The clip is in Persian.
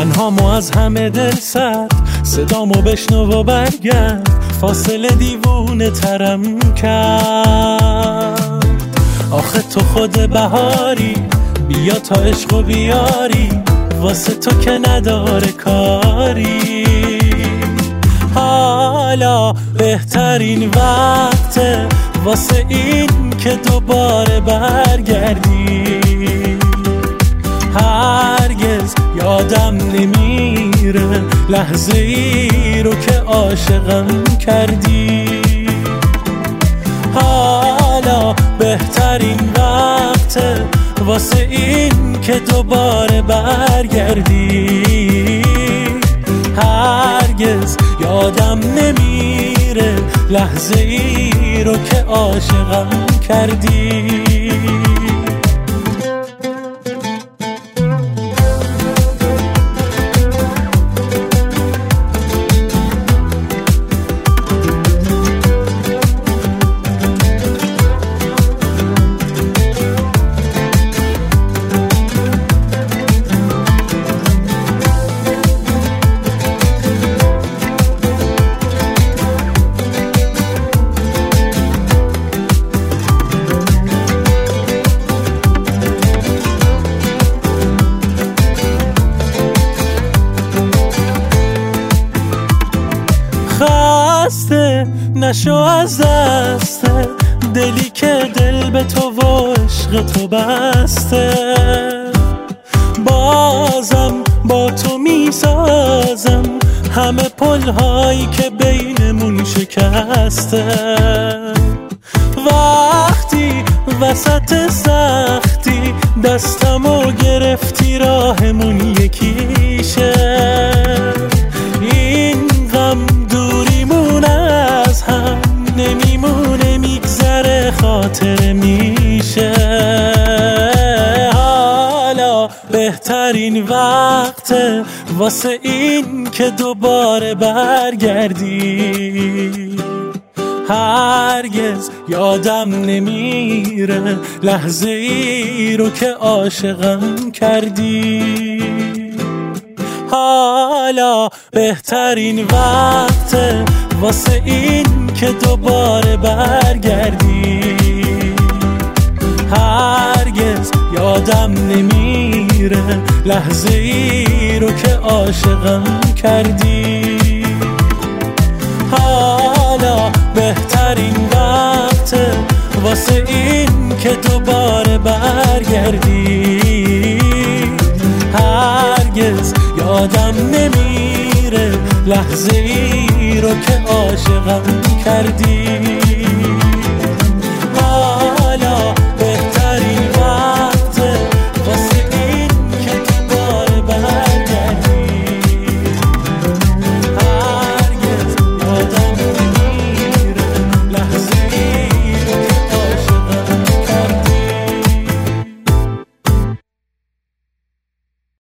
تنهامو از همه دل سرد، صدامو بشنو و برگرد، فاصله دیوونه ترم کرد. آخه تو خود بهاری، بیا تا عشق و بیاری، واسه تو که نداره کاری. حالا بهترین وقته واسه این که دوباره برگردی. هرگز یادم نمیره لحظه ای رو که عاشقم کردی. حالا بهترین وقته واسه این که دوباره برگردی. هرگز یادم نمیره لحظه ای رو که عاشقم کردی. خسته نشو از دست دلی که دل به تو و عشق تو بسته. بازم با تو میسازم همه پلهایی که بینمون شکسته. وقتی وسط سختی دستمو گرفتی راهمون یکیشه. این غم دوریمون از هم نمیمونه، میگذره خاطر میشه. حالا بهترین وقته واسه این که دوباره برگردی. هرگز یادم نمیره لحظه ای رو که عاشقم کردی. حالا بهترین وقته واسه این که دوباره برگردی. هرگز یادم نمیره لحظه ای رو که عاشقم کردی. حالا بهترین وقته واسه این که دوباره برگردی. هرگز یادم نمیره لحظه ای رو که عاشقم کردی.